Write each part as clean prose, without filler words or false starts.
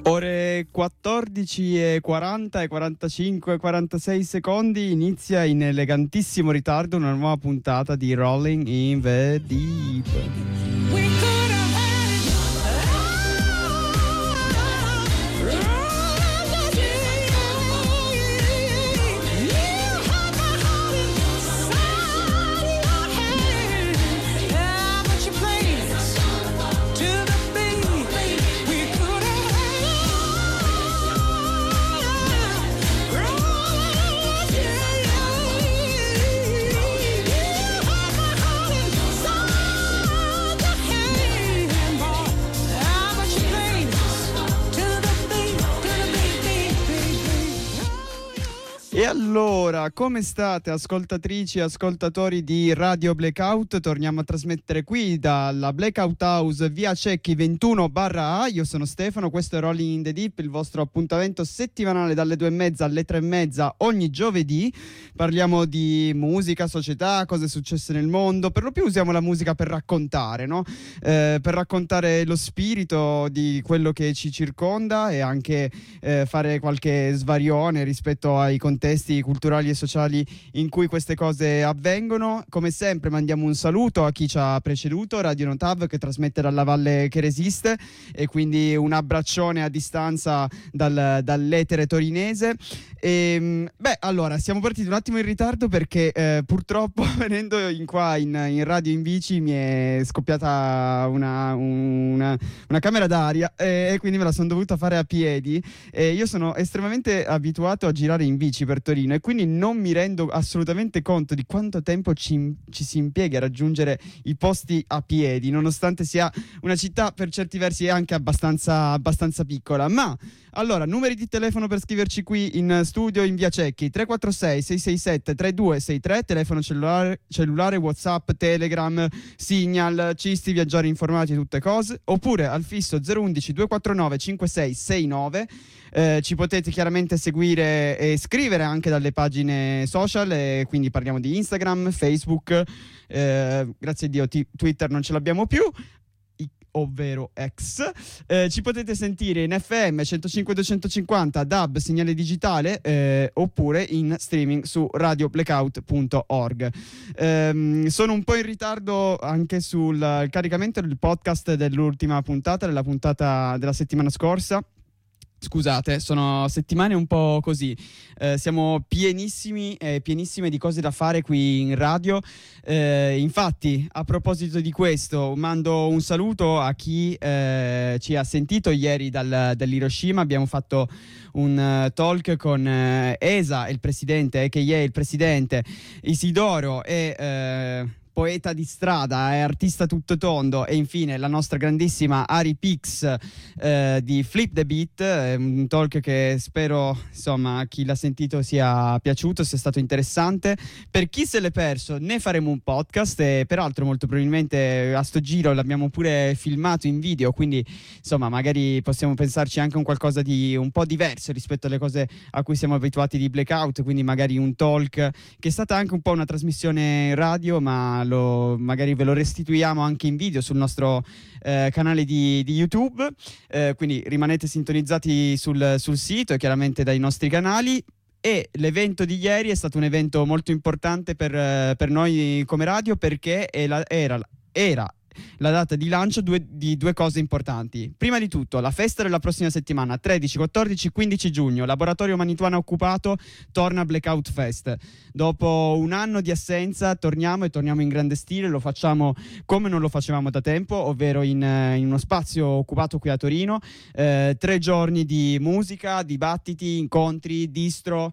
Ore 14:40 e 45 e 46 secondi inizia in elegantissimo ritardo una nuova puntata di Rolling in the Deep. E allora, come state ascoltatrici e ascoltatori di Radio Blackout? Torniamo a trasmettere qui dalla Blackout House via Cecchi 21/A. Io sono Stefano, questo è Rolling in the Deep, il vostro appuntamento settimanale dalle 2:30 alle 3:30 ogni giovedì. Parliamo di musica, società, cose successe nel mondo. Per lo più usiamo la musica per raccontare, no? Per raccontare lo spirito di quello che ci circonda e anche fare qualche svarione rispetto ai contesti culturali e sociali in cui queste cose avvengono. Come sempre mandiamo un saluto a chi ci ha preceduto, Radio Notav, che trasmette dalla Valle che resiste, e quindi un abbraccione a distanza dall'etere torinese. Allora siamo partiti un attimo in ritardo perché purtroppo venendo qua in radio in bici mi è scoppiata una camera d'aria e quindi me la sono dovuta fare a piedi. Io sono estremamente abituato a girare in bici per Torino e quindi non mi rendo assolutamente conto di quanto tempo ci si impiega a raggiungere i posti a piedi, nonostante sia una città per certi versi anche abbastanza piccola. Ma allora, numeri di telefono per scriverci qui in studio in via Cecchi: 346 667 3263, telefono cellulare, WhatsApp, Telegram, Signal, Cisti, viaggiare informati, tutte cose, oppure al fisso 011 249 5669. Ci potete chiaramente seguire e scrivere anche dalle pagine social, quindi parliamo di Instagram, Facebook, grazie a Dio Twitter non ce l'abbiamo più, ovvero X. Ci potete sentire in FM 105-250, DAB, segnale digitale, oppure in streaming su radioblackout.org. Sono un po' in ritardo anche sul caricamento del podcast dell'ultima puntata, della puntata della settimana scorsa. Scusate, sono settimane un po' così, siamo pienissime di cose da fare qui in radio. Infatti, a proposito di questo, mando un saluto a chi ci ha sentito ieri dall'Hiroshima. Abbiamo fatto un talk con Esa, il presidente, che è il presidente, Isidoro e poeta di strada, è artista tutto tondo, e infine la nostra grandissima Ari Pix di Flip the Beat, un talk che spero insomma a chi l'ha sentito sia piaciuto, sia stato interessante. Per chi se l'è perso ne faremo un podcast e peraltro molto probabilmente a sto giro l'abbiamo pure filmato in video, quindi insomma magari possiamo pensarci anche a un qualcosa di un po' diverso rispetto alle cose a cui siamo abituati di Blackout, quindi magari un talk che è stata anche un po' una trasmissione radio, ma magari ve lo restituiamo anche in video sul nostro canale di YouTube, quindi rimanete sintonizzati sul sito e chiaramente dai nostri canali. E l'evento di ieri è stato un evento molto importante per noi come radio, perché era la data di lancio di due cose importanti. Prima di tutto la festa della prossima settimana, 13, 14, 15 giugno, Laboratorio Manituana Occupato torna Blackout Fest. Dopo un anno di assenza torniamo in grande stile. Lo facciamo come non lo facevamo da tempo, ovvero in uno spazio occupato qui a Torino. 3 giorni di musica, dibattiti, incontri, distro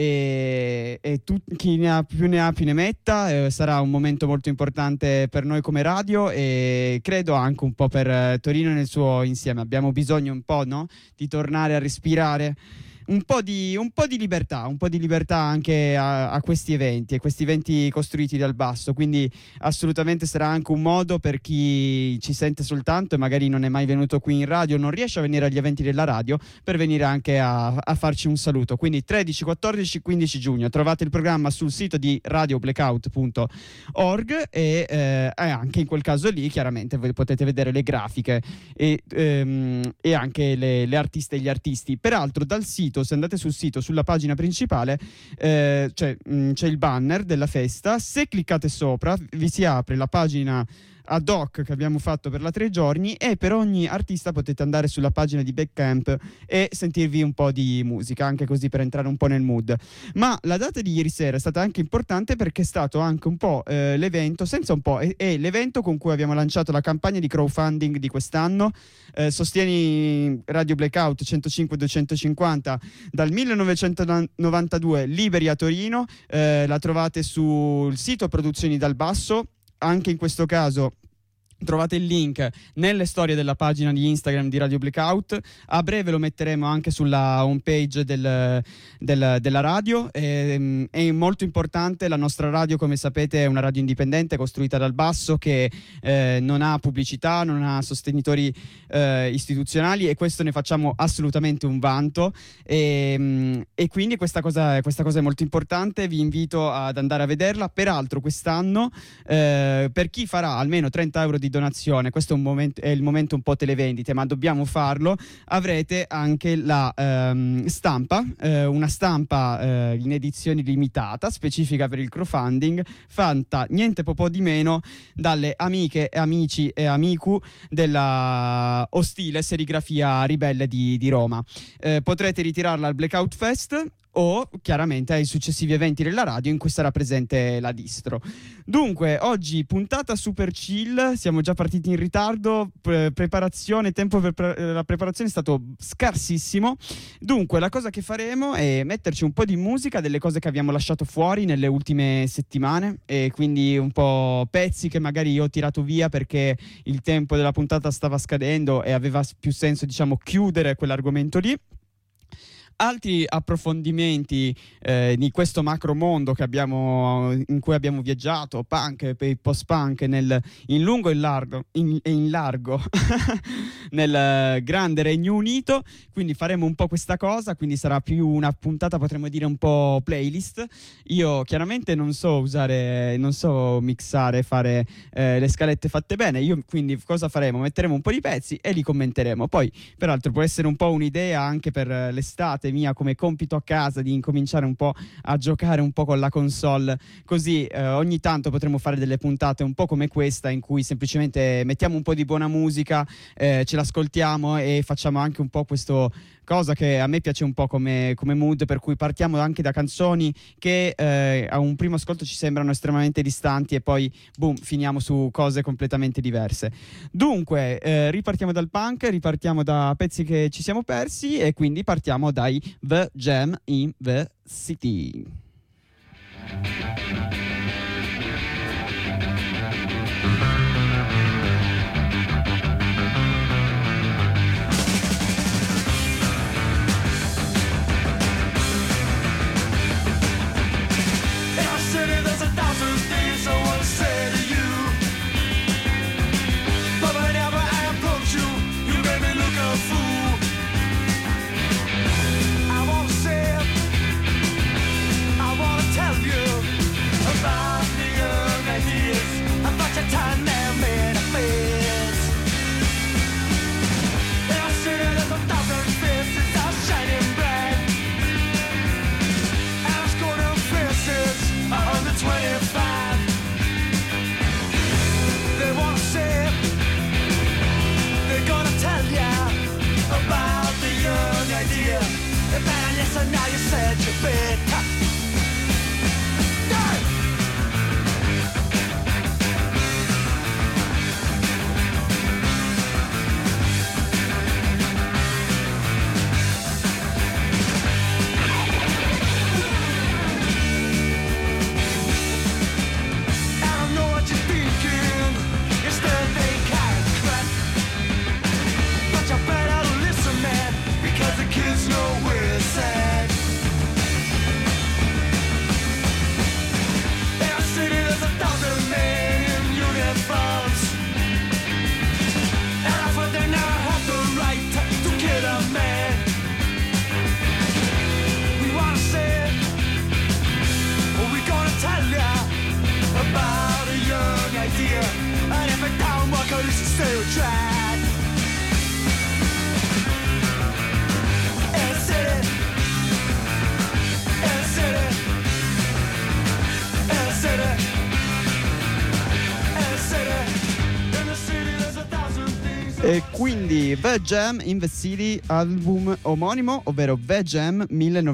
e chi ne ha più ne metta. Sarà un momento molto importante per noi come radio e credo anche un po' per Torino nel suo insieme. Abbiamo bisogno un po', no? Di tornare a respirare un po' di libertà anche a questi eventi costruiti dal basso, quindi assolutamente sarà anche un modo per chi ci sente soltanto e magari non è mai venuto qui in radio, non riesce a venire agli eventi della radio, per venire anche a farci un saluto. Quindi 13, 14, 15 giugno trovate il programma sul sito di radioblackout.org e anche in quel caso lì chiaramente voi potete vedere le grafiche e anche le artiste e gli artisti. Peraltro dal sito, se andate sul sito, sulla pagina principale c'è il banner della festa. Se cliccate sopra vi si apre la pagina ad hoc che abbiamo fatto per la 3 giorni e per ogni artista potete andare sulla pagina di Bandcamp e sentirvi un po' di musica, anche così per entrare un po' nel mood. Ma la data di ieri sera è stata anche importante perché è stato anche un po' l'evento, è l'evento con cui abbiamo lanciato la campagna di crowdfunding di quest'anno. Sostieni Radio Blackout 105 250 dal 1992, liberi a Torino. La trovate sul sito Produzioni dal Basso. Anche in questo caso trovate il link nelle storie della pagina di Instagram di Radio Blackout. A breve lo metteremo anche sulla homepage della radio. È molto importante. La nostra radio, come sapete, è una radio indipendente costruita dal basso che non ha pubblicità, non ha sostenitori istituzionali, e questo ne facciamo assolutamente un vanto, e quindi questa cosa è molto importante. Vi invito ad andare a vederla. Peraltro quest'anno per chi farà almeno 30 euro di donazione, questo è il momento un po' televendite, ma dobbiamo farlo, avrete anche la stampa, una stampa in edizione limitata specifica per il crowdfunding, fatta niente po' di meno dalle amiche e amici e amicu della Ostile Serigrafia Ribelle di Roma. Potrete ritirarla al Blackout Fest o chiaramente ai successivi eventi della radio in cui sarà presente la distro. Dunque, oggi puntata super chill, siamo già partiti in ritardo, tempo per la preparazione è stato scarsissimo. Dunque, la cosa che faremo è metterci un po' di musica, delle cose che abbiamo lasciato fuori nelle ultime settimane, e quindi un po' pezzi che magari io ho tirato via perché il tempo della puntata stava scadendo e aveva più senso, diciamo, chiudere quell'argomento lì. Altri approfondimenti di questo macro mondo in cui abbiamo viaggiato, punk e post-punk in lungo e in largo nel grande Regno Unito, quindi faremo un po' questa cosa, quindi sarà più una puntata, potremmo dire un po' playlist. Io chiaramente non so mixare, fare le scalette fatte bene, quindi cosa faremo? Metteremo un po' di pezzi e li commenteremo. Poi peraltro può essere un po' un'idea anche per l'estate mia come compito a casa di incominciare un po' a giocare un po' con la console, così ogni tanto potremo fare delle puntate un po' come questa in cui semplicemente mettiamo un po' di buona musica, ce l'ascoltiamo e facciamo anche un po' questo cosa che a me piace un po' come mood, per cui partiamo anche da canzoni che a un primo ascolto ci sembrano estremamente distanti e poi boom, finiamo su cose completamente diverse. Dunque ripartiamo dal punk, ripartiamo da pezzi che ci siamo persi, e quindi partiamo dai The Jam in the City. Time E quindi The Jam in the City, album omonimo, ovvero The Jam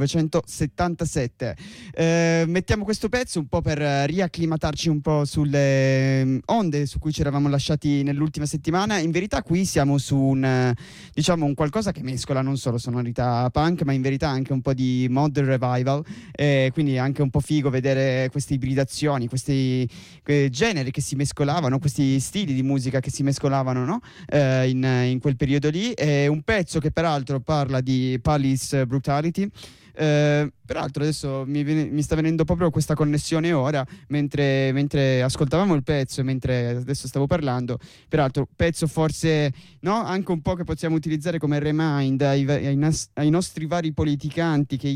1977. Mettiamo questo pezzo un po' per riacclimatarci un po' sulle onde su cui ci eravamo lasciati nell'ultima settimana. In verità qui siamo su un qualcosa che mescola non solo sonorità punk, ma in verità anche un po' di mod revival, quindi anche un po' figo vedere queste ibridazioni, questi generi che si mescolavano, questi stili di musica che si mescolavano, no? In quel periodo lì. È un pezzo che peraltro parla di police brutality. Peraltro adesso mi sta venendo proprio questa connessione ora mentre ascoltavamo il pezzo e mentre adesso stavo parlando. Peraltro pezzo forse, no, anche un po' che possiamo utilizzare come remind ai nostri vari politicanti che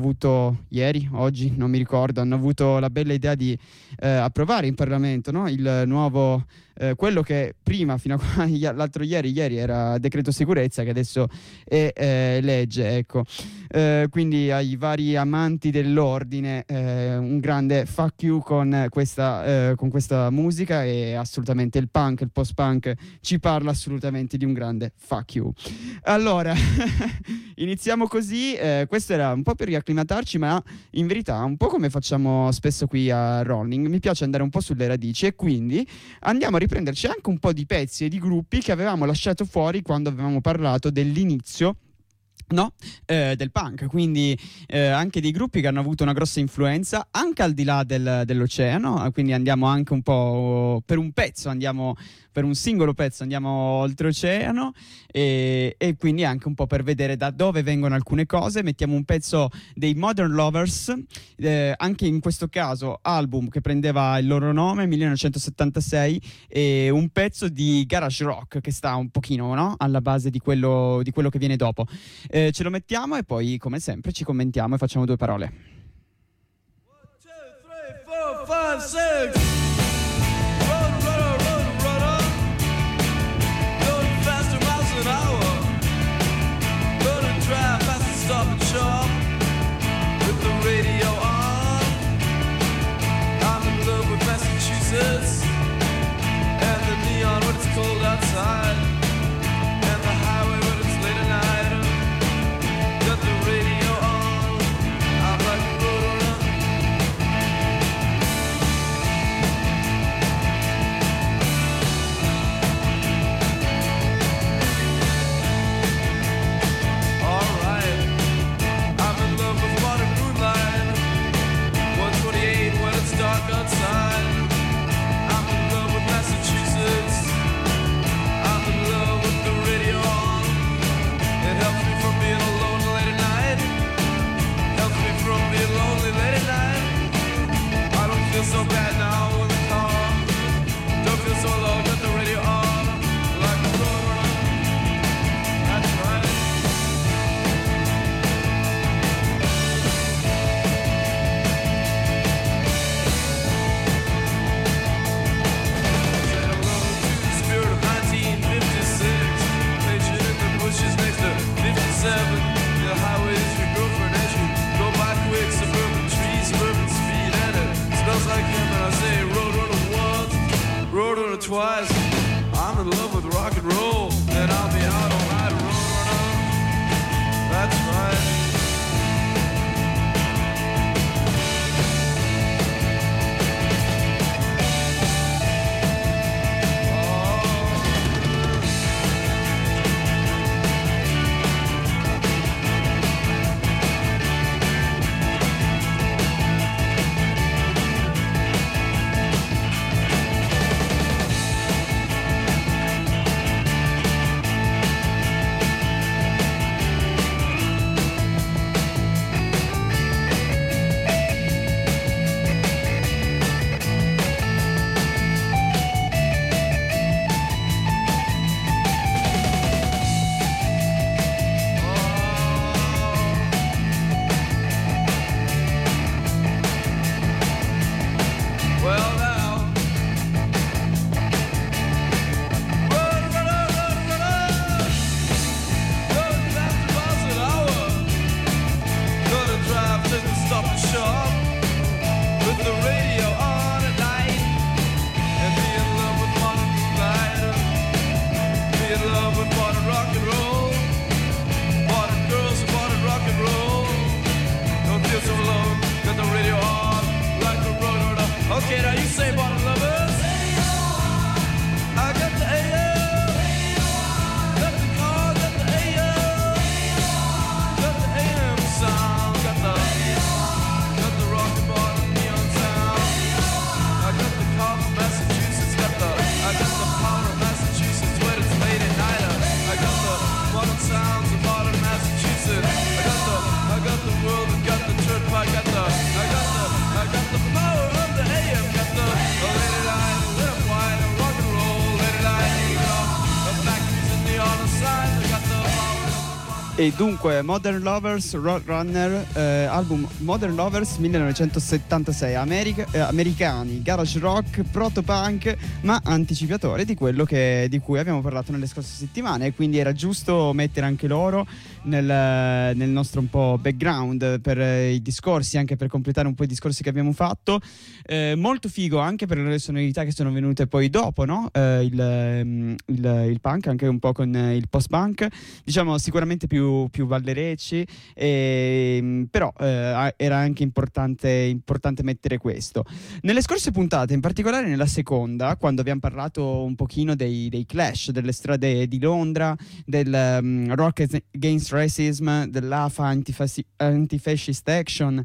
oggi non mi ricordo, hanno avuto la bella idea di approvare in Parlamento, no, il nuovo quello che prima fino a l'altro ieri era decreto sicurezza, che adesso è legge, ecco. Quindi ai vari amanti dell'ordine un grande fuck you con questa musica, e assolutamente il punk, il post-punk ci parla assolutamente di un grande fuck you. Allora iniziamo così, questo era un po' per riacclimatarci, ma in verità un po' come facciamo spesso qui a Rolling, mi piace andare un po' sulle radici, e quindi andiamo a riprenderci anche un po' di pezzi e di gruppi che avevamo lasciato fuori quando avevamo parlato dell'inizio, no? Del punk, quindi anche dei gruppi che hanno avuto una grossa influenza anche al di là dell'oceano, quindi andiamo anche un po' per un singolo pezzo andiamo oltreoceano, e quindi anche un po' per vedere da dove vengono alcune cose. Mettiamo un pezzo dei Modern Lovers, anche in questo caso album che prendeva il loro nome, 1976, e un pezzo di garage rock che sta un pochino, no, alla base di quello che viene dopo. Ce lo mettiamo e poi come sempre ci commentiamo e facciamo due parole. 1, 2, 3, 4, 5, 6. Stop and shop with the radio on. I'm in love with Massachusetts and the neon when it's cold outside, and the highway when it's late at night. Got the radio on. I'm like a roadrunner. Dark outside. I'm in love with Massachusetts. I'm in love E dunque Modern Lovers, Roadrunner, album Modern Lovers 1976, americani, garage rock, proto-punk, ma anticipatore di quello di cui abbiamo parlato nelle scorse settimane, e quindi era giusto mettere anche loro nel nostro un po' background per i discorsi, anche per completare un po' i discorsi che abbiamo fatto. Molto figo anche per le sonorità che sono venute poi dopo, no? Il punk, anche un po' con il post-punk, diciamo sicuramente più ballerecci, però era anche importante mettere questo. Nelle scorse puntate, in particolare nella seconda, quando abbiamo parlato un pochino dei Clash, delle strade di Londra, del Rock Against Racism, dell'AFA Anti-Fascist Action,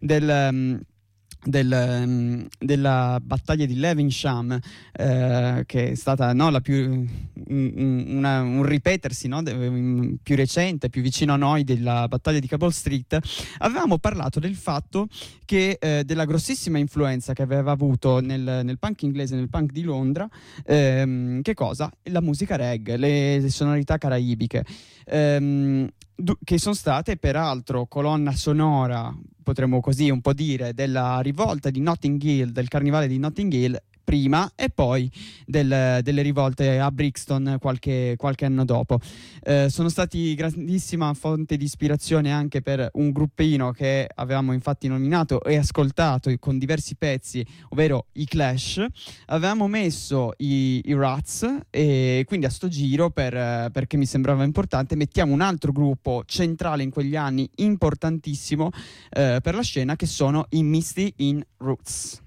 della battaglia di Lewisham, che è stata, no, la più un ripetersi, no, più recente, più vicino a noi, della battaglia di Cabot Street. Avevamo parlato del fatto che della grossissima influenza che aveva avuto nel punk inglese, nel punk di Londra, che cosa? La musica reggae, le sonorità caraibiche, che sono state peraltro colonna sonora, potremmo così un po' dire, della rivolta di Notting Hill, del carnevale di Notting Hill prima, e poi delle rivolte a Brixton qualche anno dopo. Sono stati grandissima fonte di ispirazione anche per un gruppino che avevamo infatti nominato e ascoltato con diversi pezzi, ovvero i Clash. Avevamo messo i Rats, e quindi a sto giro, perché mi sembrava importante, mettiamo un altro gruppo centrale in quegli anni, importantissimo per la scena, che sono i Misty in Roots.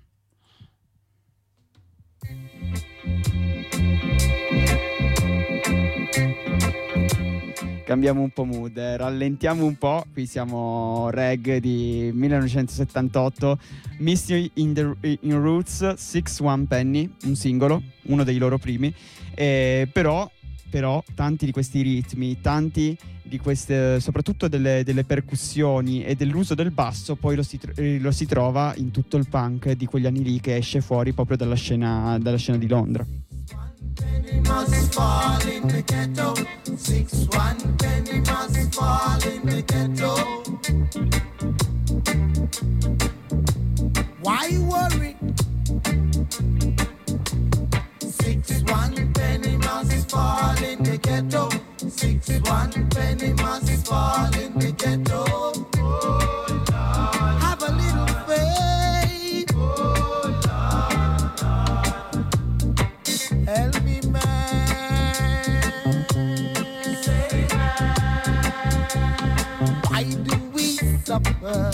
Cambiamo un po' mood, rallentiamo un po'. Qui siamo reggae di 1978, Misty in Roots, 61 Penny, un singolo, uno dei loro primi, però tanti di questi ritmi, tanti di queste, soprattutto delle percussioni e dell'uso del basso, poi lo si trova in tutto il punk di quegli anni lì, che esce fuori proprio dalla scena di Londra. Penny must fall in the ghetto. 6-1 penny must fall in the ghetto. Why worry? 6-1 penny must fall in the ghetto. 6-1 penny must fall in the ghetto. Oh, Lord. Have a little faith. Oh, Lord. Help me, man. Say, man. Why do we suffer?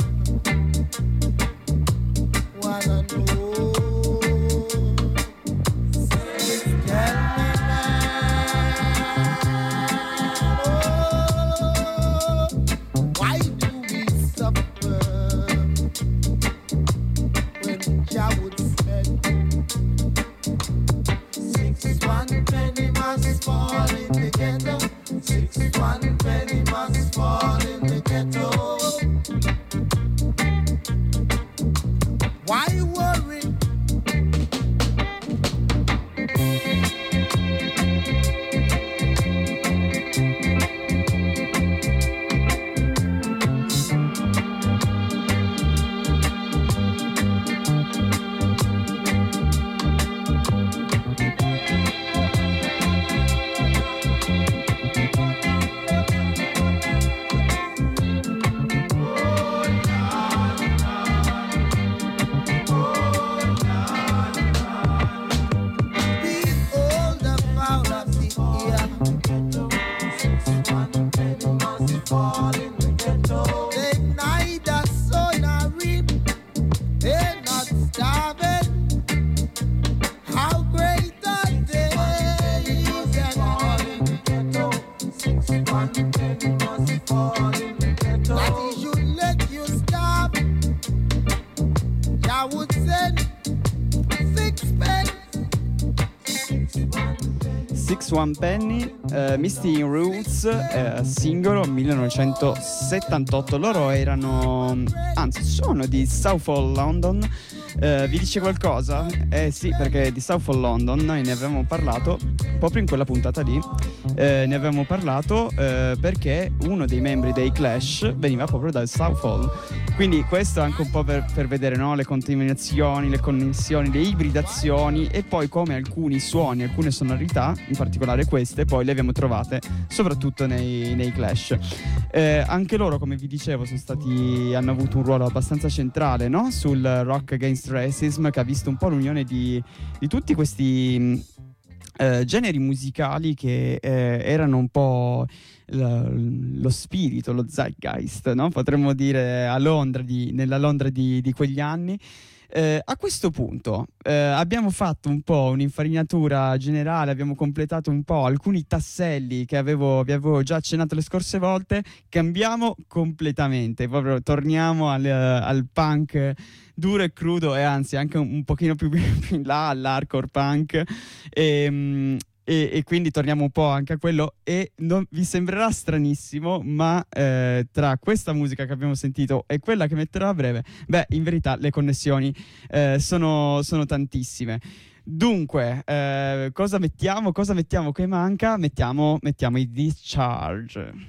Wanna know? Say, tell me, man. Oh, why do we suffer when Jah would spend? 6-1 penny must fall in the ghetto. 6-1 penny must fall in the ghetto. Why worry? Behold the fowl of the air. 6-1 penny must fall in the ghetto. They neither sow nor reap, they're not starving. How great are they? And all in the ghetto. 6-1 penny must fall in the ghetto. That he should let you starve. I would send 6 pence. 6-1 Penny, Misty in Roots, singolo 1978. Loro erano, anzi sono di Southall, London, Vi dice qualcosa? Eh sì, perché di Southall London noi ne avevamo parlato proprio in quella puntata lì. Ne avevamo parlato perché uno dei membri dei Clash veniva proprio dal Southall. Quindi questo anche un po' per vedere, no? Le contaminazioni, le connessioni, le ibridazioni, e poi come alcuni suoni, alcune sonorità, in particolare queste, poi le abbiamo trovate soprattutto nei Clash. Anche loro, come vi dicevo, hanno avuto un ruolo abbastanza centrale, no? Sul Rock Against Racism, che ha visto un po' l'unione di tutti questi generi musicali che erano un po' lo spirito, lo zeitgeist, no? Potremmo dire nella Londra di quegli anni. A questo punto abbiamo fatto un po' un'infarinatura generale, abbiamo completato un po' alcuni tasselli che vi avevo già accennato le scorse volte. Cambiamo completamente, proprio torniamo al punk duro e crudo, e anzi anche un pochino più in là all'hardcore punk, e quindi torniamo un po' anche a quello. E vi sembrerà stranissimo, ma tra questa musica che abbiamo sentito e quella che metterò a breve, in verità le connessioni sono tantissime. Dunque, cosa mettiamo che manca? Mettiamo i Discharge.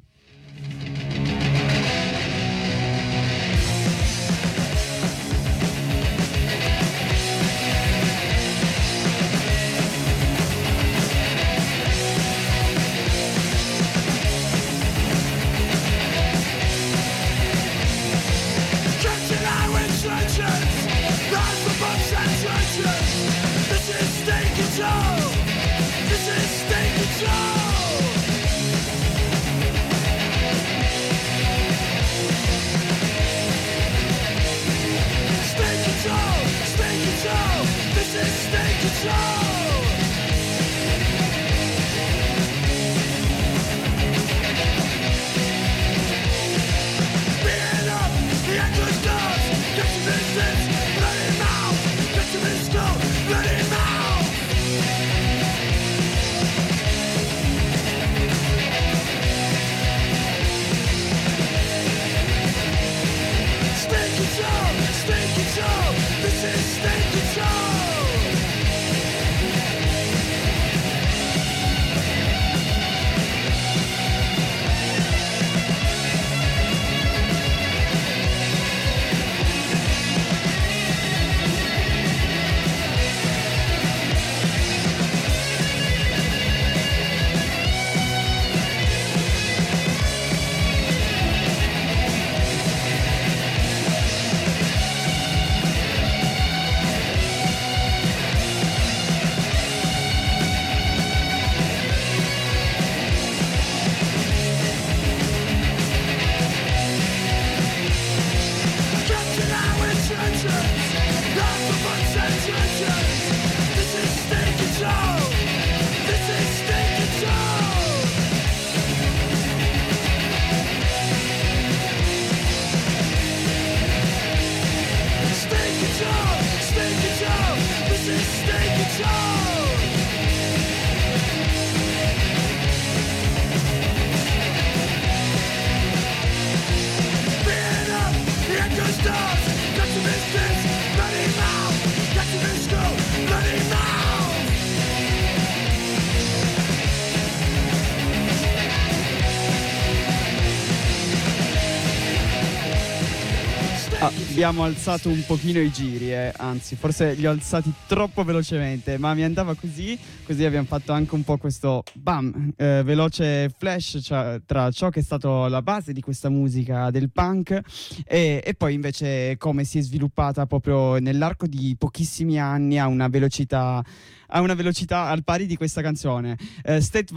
Abbiamo alzato un pochino i giri, anzi forse li ho alzati troppo velocemente, ma mi andava così abbiamo fatto anche un po' questo veloce flash, cioè, tra ciò che è stato la base di questa musica del punk e poi invece come si è sviluppata proprio nell'arco di pochissimi anni a una velocità al pari di questa canzone. State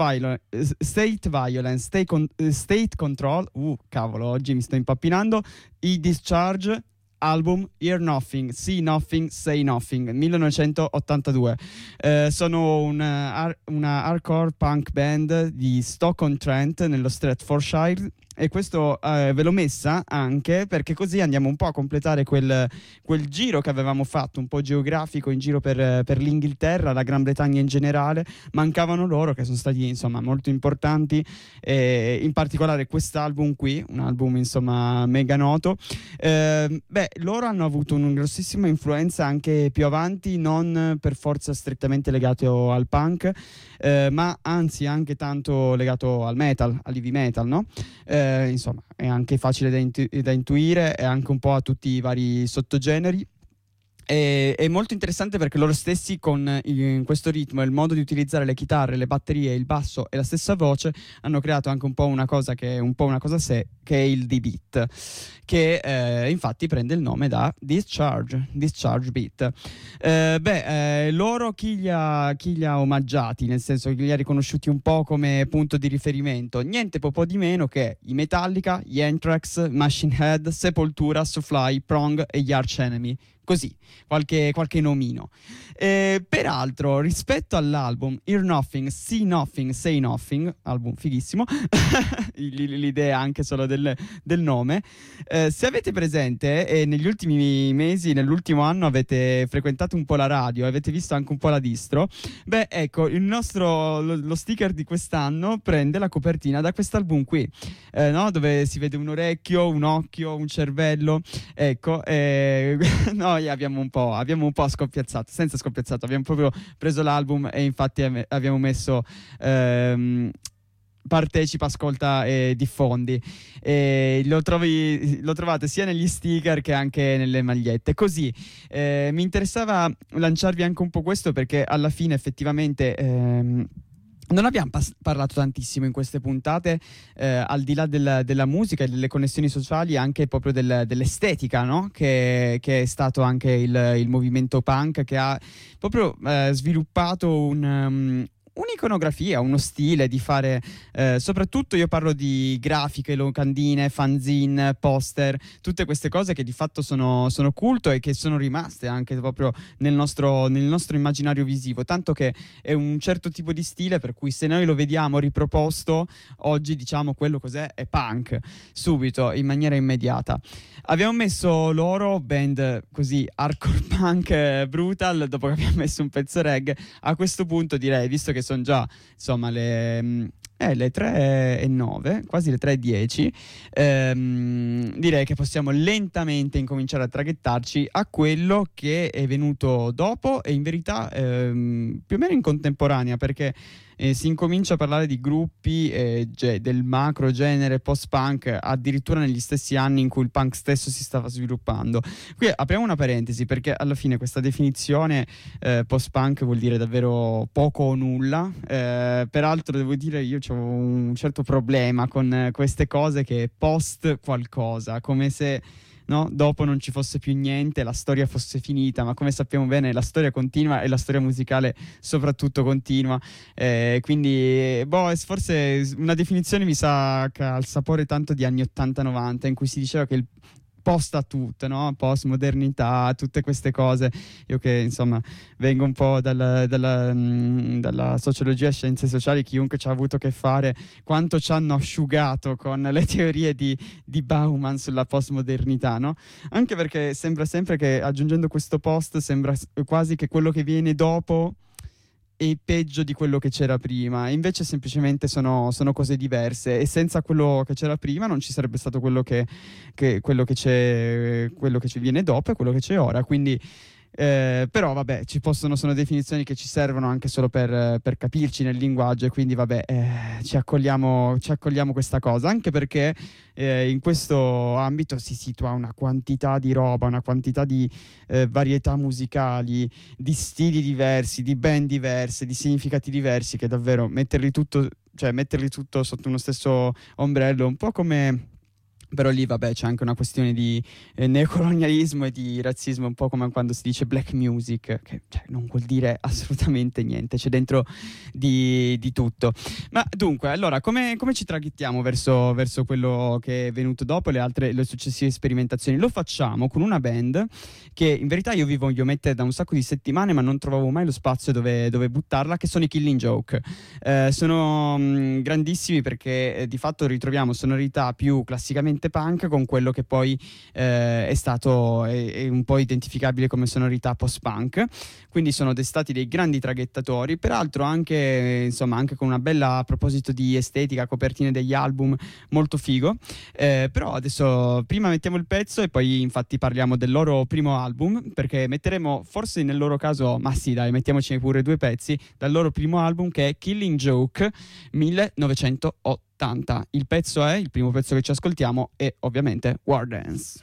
Violence, State Control, cavolo, oggi mi sto impappinando. I Discharge, album Hear Nothing, See Nothing, Say Nothing, 1982. Sono una hardcore punk band di Stoke-on-Trent nello Staffordshire, e questo ve l'ho messa anche perché così andiamo un po' a completare quel giro che avevamo fatto, un po' geografico, in giro per l'Inghilterra, la Gran Bretagna in generale. Mancavano loro, che sono stati insomma molto importanti, in particolare quest'album qui, un album insomma mega noto. Loro hanno avuto una grossissima influenza anche più avanti, non per forza strettamente legato al punk, ma anzi anche tanto legato al metal, al heavy metal, no? Insomma, è anche facile da intuire, e anche un po' a tutti i vari sottogeneri. È molto interessante perché loro stessi in questo ritmo e il modo di utilizzare le chitarre, le batterie, il basso e la stessa voce hanno creato anche un po' una cosa che è un po' una cosa a sé, che è il D-Beat, che infatti prende il nome da Discharge Beat. Loro chi li ha omaggiati, nel senso che li ha riconosciuti un po' come punto di riferimento? Niente po' di meno che i Metallica, gli Anthrax, Machine Head, Sepoltura, Soulfly, Prong e gli Arch Enemy. Così, qualche nomino. Peraltro, rispetto all'album Hear Nothing, See Nothing, Say Nothing, album fighissimo, l'idea anche solo del nome, se avete presente, negli ultimi mesi, nell'ultimo anno avete frequentato un po' la radio, avete visto anche un po' la distro, ecco, lo sticker di quest'anno prende la copertina da quest'album qui, no? Dove si vede un orecchio, un occhio, un cervello, ecco, noi abbiamo un po' scoppiazzato, senza scoppiazzato, abbiamo proprio preso l'album e infatti abbiamo messo partecipa, ascolta e diffondi, e lo trovate sia negli sticker che anche nelle magliette. Così mi interessava lanciarvi anche un po' questo, perché alla fine effettivamente non abbiamo parlato tantissimo in queste puntate, al di là della musica e delle connessioni sociali, anche proprio dell'estetica, no? Che è stato anche il movimento punk, che ha proprio sviluppato un'iconografia, uno stile di fare, soprattutto io parlo di grafiche, locandine, fanzine, poster, tutte queste cose che di fatto sono culto e che sono rimaste anche proprio nel nostro immaginario visivo, tanto che è un certo tipo di stile per cui se noi lo vediamo riproposto oggi, diciamo quello cos'è, è punk, subito, in maniera immediata. Abbiamo messo loro, band così hardcore punk brutal, dopo che abbiamo messo un pezzo reggae. A questo punto direi, visto che sono già insomma le 3:09, quasi le 3:10, direi che possiamo lentamente incominciare a traghettarci a quello che è venuto dopo, e in verità più o meno in contemporanea, perché si incomincia a parlare di gruppi del macro genere post-punk addirittura negli stessi anni in cui il punk stesso si stava sviluppando. Qui apriamo una parentesi, perché alla fine questa definizione post-punk vuol dire davvero poco o nulla. Peraltro devo dire, io ho un certo problema con queste cose che è post qualcosa, come se, no, dopo non ci fosse più niente, la storia fosse finita, ma come sappiamo bene la storia continua, e la storia musicale soprattutto continua, quindi forse una definizione mi sa che ha il sapore tanto di anni 80-90, in cui si diceva che il post a tutto, no? Postmodernità, tutte queste cose. Io che insomma vengo un po' dalla sociologia, scienze sociali, chiunque ci ha avuto a che fare, quanto ci hanno asciugato con le teorie di Bauman sulla postmodernità, no? Anche perché sembra sempre che aggiungendo questo post sembra quasi che quello che viene dopo è peggio di quello che c'era prima, invece semplicemente sono cose diverse, e senza quello che c'era prima non ci sarebbe stato quello che ci viene dopo e quello che c'è ora, quindi però vabbè, sono definizioni che ci servono anche solo per capirci nel linguaggio, e quindi vabbè, ci accogliamo questa cosa, anche perché in questo ambito si situa una quantità di roba, una quantità di varietà musicali, di stili diversi, di band diverse, di significati diversi, che davvero metterli tutto sotto uno stesso ombrello, un po' come Però lì vabbè c'è anche una questione di neocolonialismo e di razzismo, un po' come quando si dice black music, che cioè, non vuol dire assolutamente niente, c'è dentro di tutto. Ma dunque, allora, come ci traghettiamo verso quello che è venuto dopo, le successive sperimentazioni? Lo facciamo con una band che in verità io vi voglio mettere da un sacco di settimane, ma non trovavo mai lo spazio dove buttarla, che sono i Killing Joke. Sono grandissimi perché di fatto ritroviamo sonorità più classicamente punk con quello che poi è stato è un po' identificabile come sonorità post-punk, quindi sono stati dei grandi traghettatori, peraltro anche con una bella, a proposito di estetica, copertine degli album, molto figo. Però adesso prima mettiamo il pezzo e poi infatti parliamo del loro primo album, perché metteremo forse nel loro caso, ma sì dai, mettiamoci pure 2 pezzi dal loro primo album, che è Killing Joke 1980. Il primo pezzo che ci ascoltiamo è ovviamente War Dance.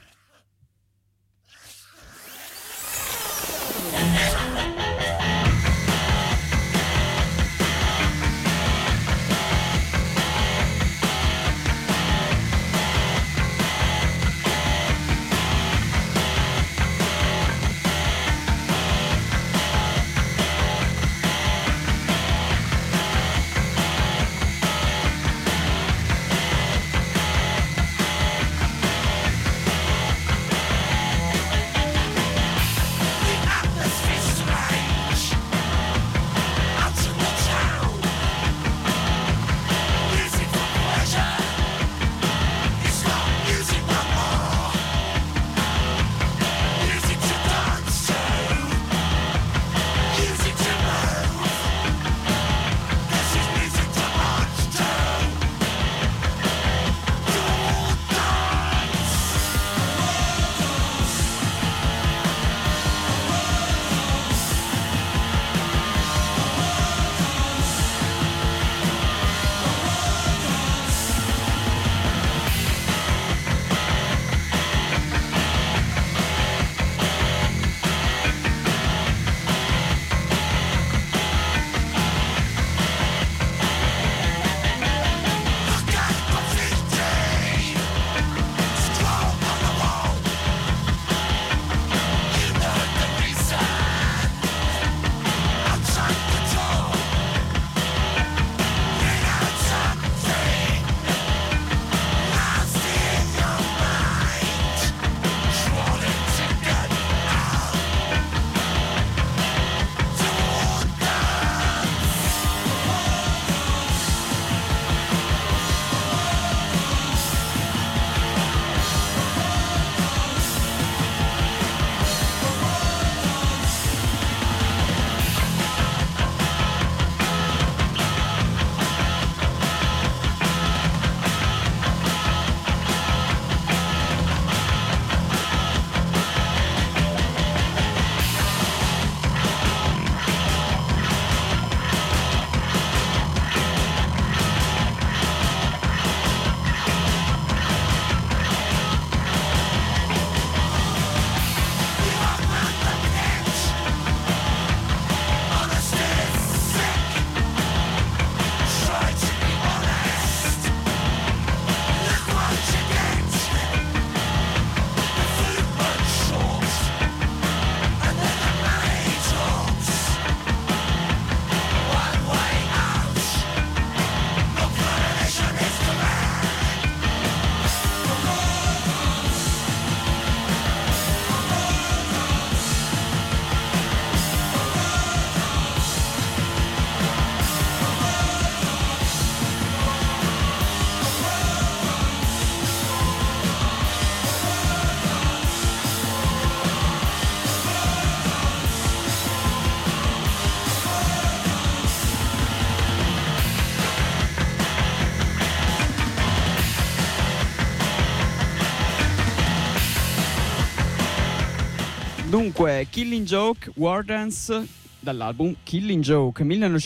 Dunque, Killing Joke, War Dance, dall'album Killing Joke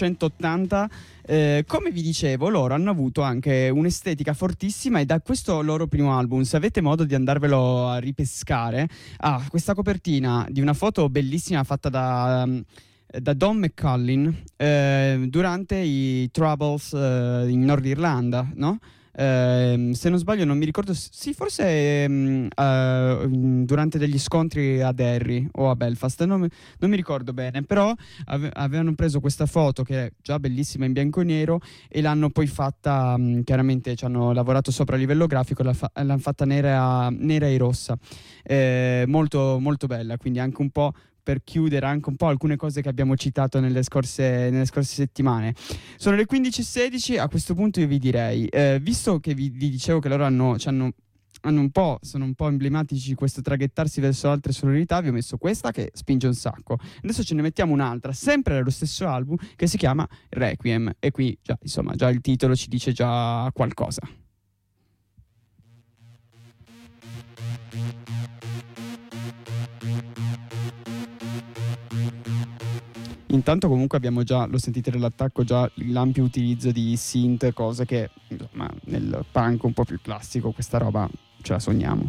1980. Come vi dicevo, loro hanno avuto anche un'estetica fortissima e da questo loro primo album, se avete modo di andarvelo a ripescare, ha questa copertina di una foto bellissima fatta da Don McCullin durante i Troubles in Nord Irlanda, no? Se non sbaglio, non mi ricordo, sì, forse durante degli scontri a Derry o a Belfast, non mi ricordo bene, però avevano preso questa foto che è già bellissima in bianco e nero e l'hanno poi fatta, chiaramente ci hanno lavorato sopra a livello grafico, l'hanno fatta nera e rossa, molto, molto bella, quindi anche un po' per chiudere anche un po' alcune cose che abbiamo citato nelle scorse settimane. Sono le 15:16, a questo punto io vi direi, visto che vi dicevo che loro sono un po' emblematici di questo traghettarsi verso altre sonorità, vi ho messo questa che spinge un sacco. Adesso ce ne mettiamo un'altra, sempre dallo stesso album, che si chiama Requiem, e qui già, insomma, già il titolo ci dice già qualcosa. Intanto comunque abbiamo già, lo sentite nell'attacco, già l'ampio utilizzo di synth, cose che insomma nel punk un po' più classico questa roba ce la sogniamo.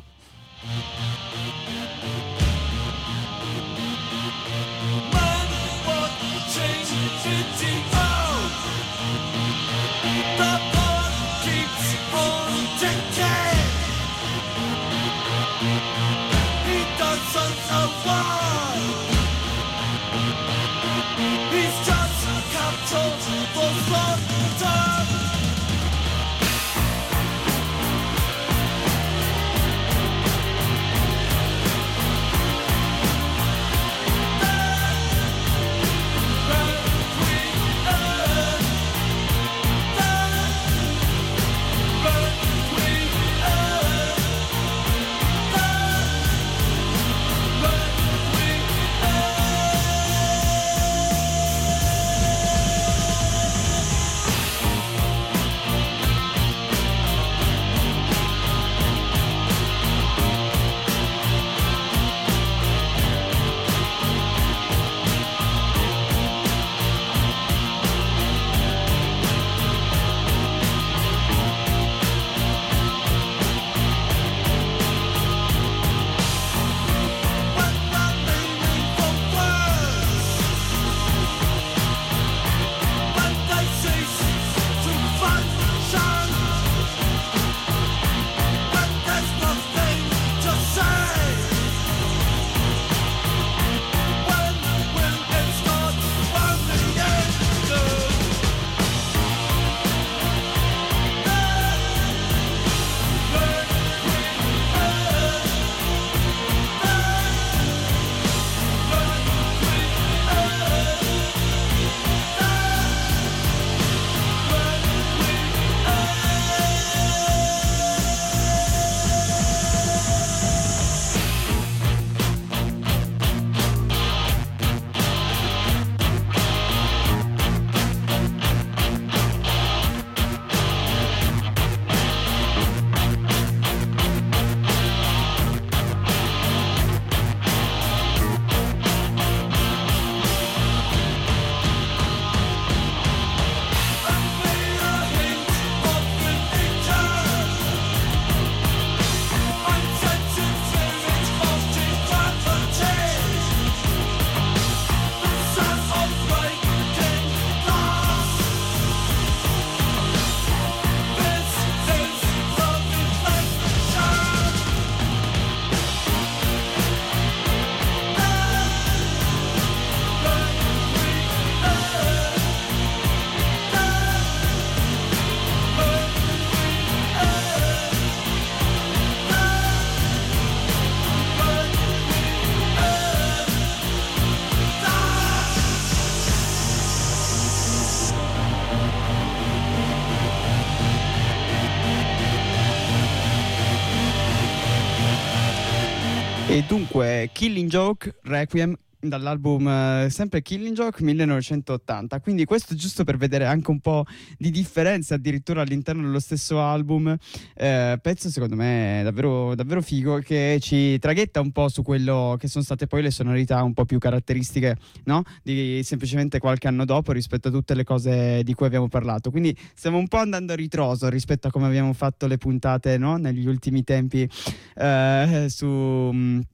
E dunque Killing Joke Requiem dall'album sempre Killing Joke 1980, quindi questo giusto per vedere anche un po' di differenza addirittura all'interno dello stesso album, pezzo secondo me davvero, davvero figo, che ci traghetta un po' su quello che sono state poi le sonorità un po' più caratteristiche, no? Di semplicemente qualche anno dopo rispetto a tutte le cose di cui abbiamo parlato, quindi stiamo un po' andando a ritroso rispetto a come abbiamo fatto le puntate, no? Negli ultimi tempi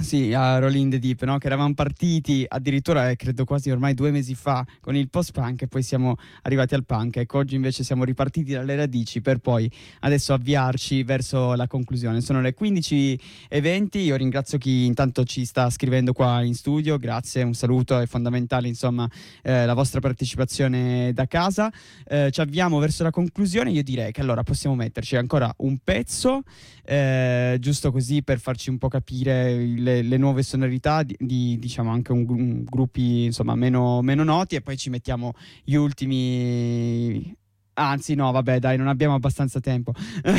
Sì, a Rolling the Deep, no? Che eravamo partiti addirittura, credo quasi ormai 2 mesi fa, con il post-punk e poi siamo arrivati al punk. Ecco, oggi invece siamo ripartiti dalle radici per poi adesso avviarci verso la conclusione. Sono le 15:20, io ringrazio chi intanto ci sta scrivendo qua in studio, grazie, un saluto, è fondamentale insomma la vostra partecipazione da casa. Ci avviamo verso la conclusione, io direi che allora possiamo metterci ancora un pezzo, giusto così per farci un po' capire le nuove sonorità di diciamo anche gruppi insomma meno noti, e poi ci mettiamo gli ultimi. Anzi no, vabbè dai, non abbiamo abbastanza tempo.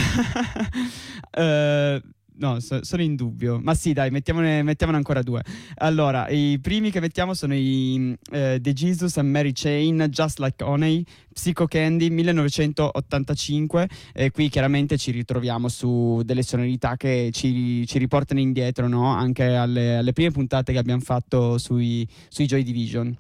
No, sono in dubbio. Ma sì, dai, mettiamone ancora 2. Allora, i primi che mettiamo sono i The Jesus and Mary Chain, Just Like Honey, Psycho Candy, 1985. E qui chiaramente ci ritroviamo su delle sonorità che ci riportano indietro, no? Anche alle prime puntate che abbiamo fatto sui Joy Division.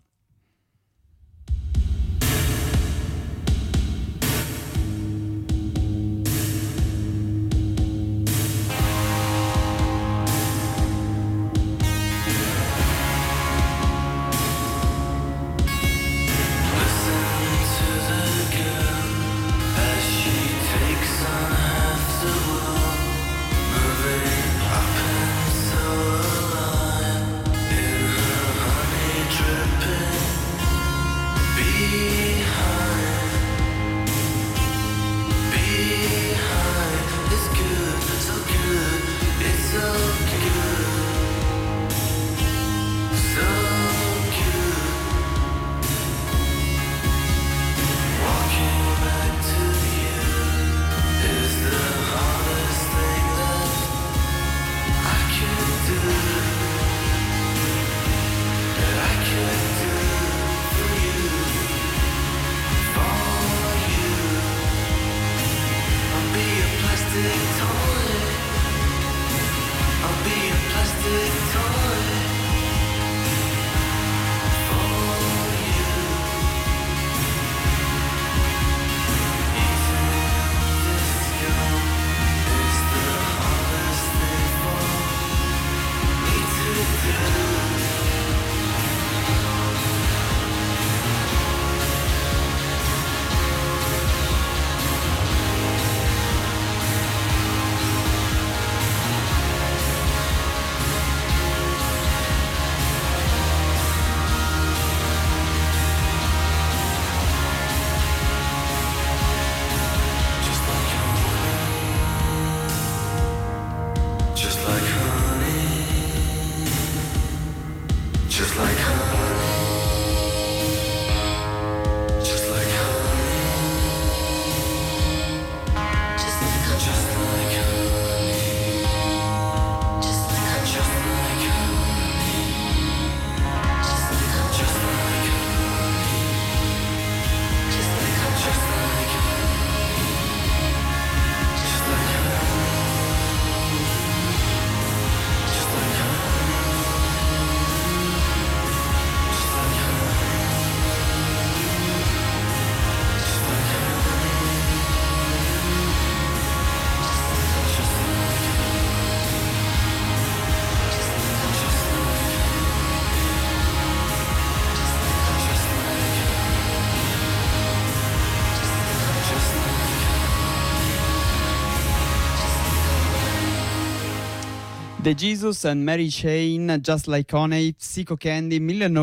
The Jesus and Mary Chain, Just Like Honey, Psycho Candy,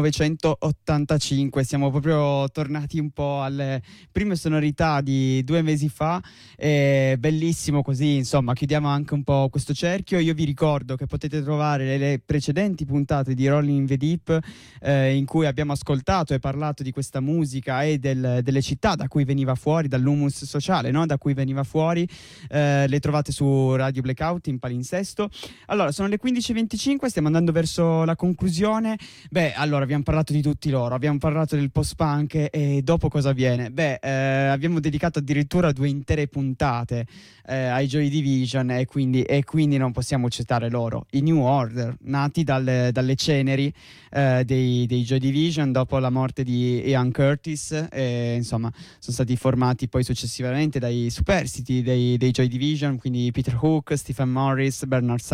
1985. Siamo proprio tornati un po' alle prime sonorità di 2 mesi fa. Bellissimo così, insomma, chiudiamo anche un po' questo cerchio. Io vi ricordo che potete trovare le precedenti puntate di Rolling in the Deep, in cui abbiamo ascoltato e parlato di questa musica e delle città da cui veniva fuori, dall'humus sociale, no? Da cui veniva fuori. Le trovate su Radio Blackout in palinsesto. Allora, sono le 15:25, stiamo andando verso la conclusione. Allora abbiamo parlato di tutti loro, abbiamo parlato del post-punk, e dopo cosa avviene? Abbiamo dedicato addirittura 2 intere puntate ai Joy Division, e quindi non possiamo citare loro. I New Order, nati dalle ceneri dei Joy Division dopo la morte di Ian Curtis, insomma sono stati formati poi successivamente dai superstiti dei Joy Division, quindi Peter Hook, Stephen Morris, Bernard Sumner.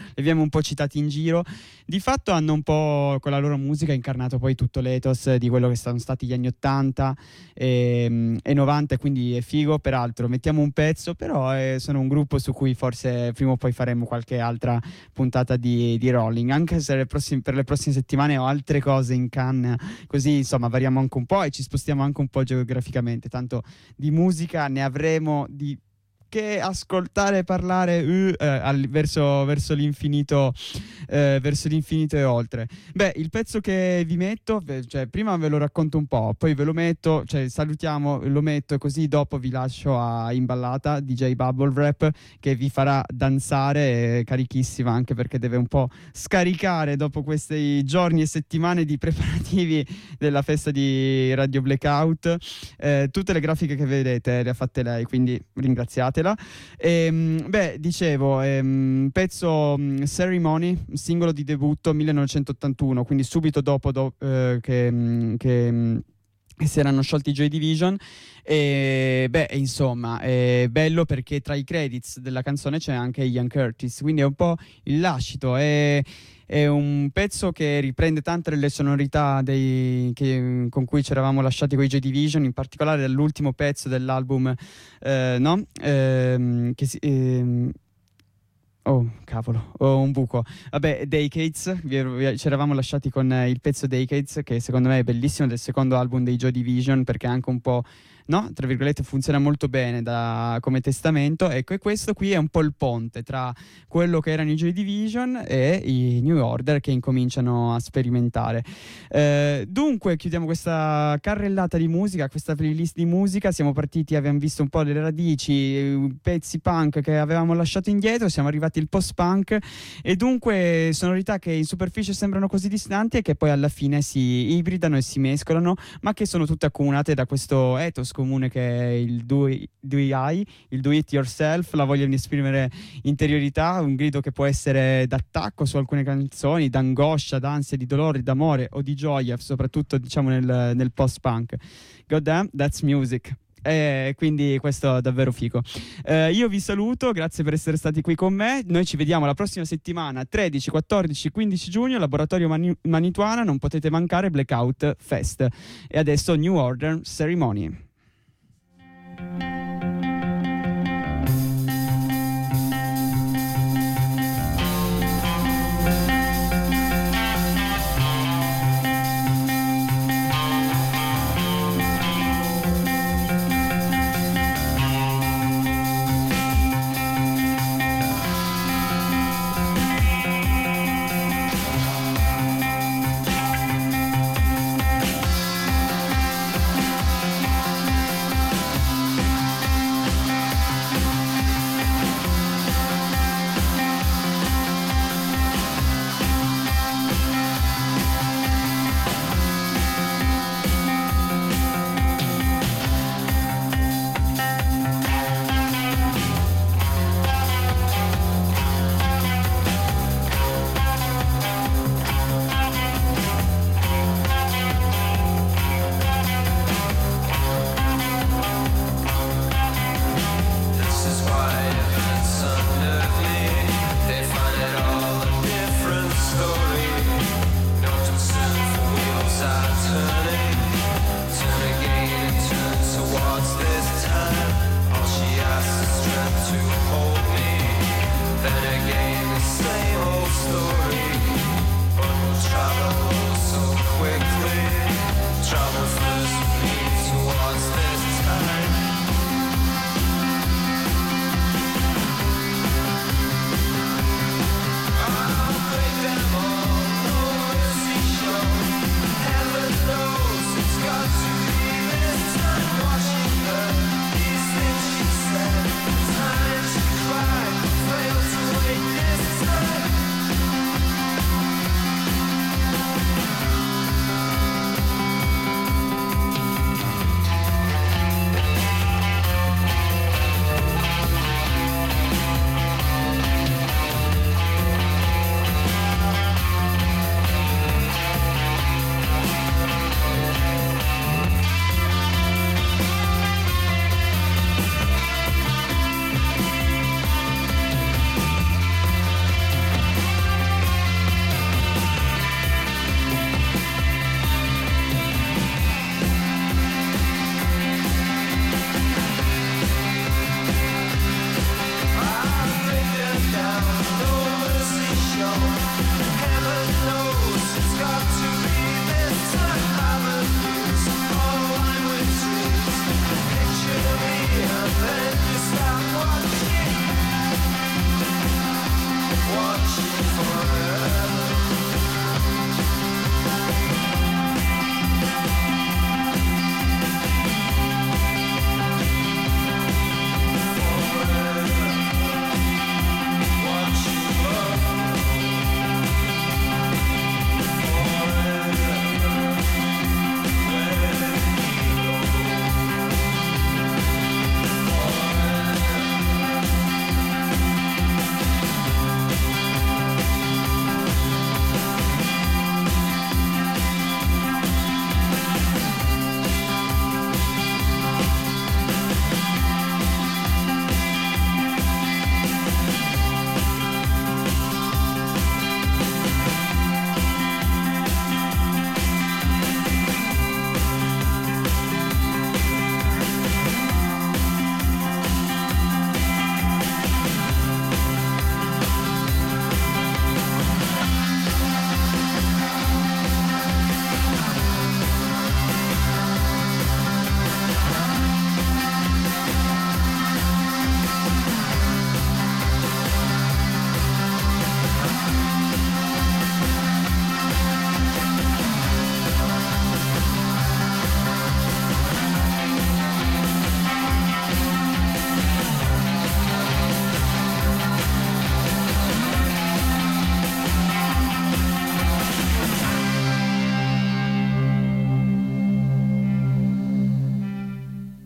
li abbiamo un po' citati in giro. Di fatto hanno un po' con la loro musica incarnato poi tutto l'ethos di quello che sono stati gli anni 80 e 90, quindi è figo. Peraltro mettiamo un pezzo, però sono un gruppo su cui forse prima o poi faremo qualche altra puntata di Rolling, anche se per le prossime settimane ho altre cose in canna, così insomma variamo anche un po' e ci spostiamo anche un po' geograficamente, tanto di musica ne avremo di che ascoltare e parlare verso l'infinito e oltre. Beh, il pezzo che vi metto, cioè prima ve lo racconto un po', poi ve lo metto, cioè salutiamo, lo metto e così dopo vi lascio a Imballata DJ Bubble Wrap che vi farà danzare, carichissima anche perché deve un po' scaricare dopo questi giorni e settimane di preparativi della festa di Radio Blackout. Tutte le grafiche che vedete le ha fatte lei, quindi ringraziatela. Beh, dicevo, pezzo Ceremony, singolo di debutto 1981, quindi subito dopo che si erano sciolti i Joy Division. E beh, insomma, è bello perché tra i credits della canzone c'è anche Ian Curtis, quindi è un po' il lascito. È un pezzo che riprende tante delle sonorità con cui ci eravamo lasciati con i Joy Division, in particolare dall'ultimo pezzo dell'album, oh, cavolo, ho un buco. Vabbè, Decades, ci eravamo lasciati con il pezzo Decades, che secondo me è bellissimo, del secondo album dei Joy Division, perché anche un po', no, tra virgolette, funziona molto bene come testamento. Ecco, e questo qui è un po' il ponte tra quello che erano i Joy Division e i New Order che incominciano a sperimentare. Dunque chiudiamo questa carrellata di musica, questa playlist di musica. Siamo partiti, abbiamo visto un po' le radici, pezzi punk che avevamo lasciato indietro, siamo arrivati al post-punk e dunque sonorità che in superficie sembrano così distanti e che poi alla fine si ibridano e si mescolano, ma che sono tutte accomunate da questo ethos comune che è il do it yourself, la voglia di esprimere interiorità, un grido che può essere d'attacco su alcune canzoni, d'angoscia, d'ansia, di dolore, d'amore o di gioia, soprattutto diciamo nel post-punk. God damn, that's music. Quindi questo è davvero figo. Io vi saluto, grazie per essere stati qui con me. Noi ci vediamo la prossima settimana, 13, 14, 15 giugno, Laboratorio Manituana. Non potete mancare, Blackout Fest. E adesso New Order Ceremony.